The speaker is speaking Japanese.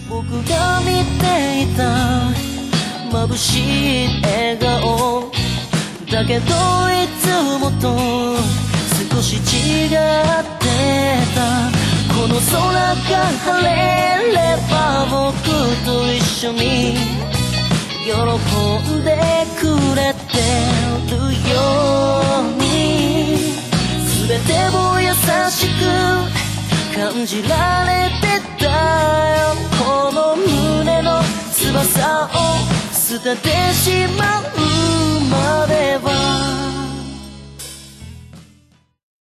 僕が見ていた眩しい笑顔だけどいつもと少し違ってた。この空が晴れれば僕と一緒に喜んでくれてるように、全てを優しく感じられてたよ。この胸の翼を捨ててしまう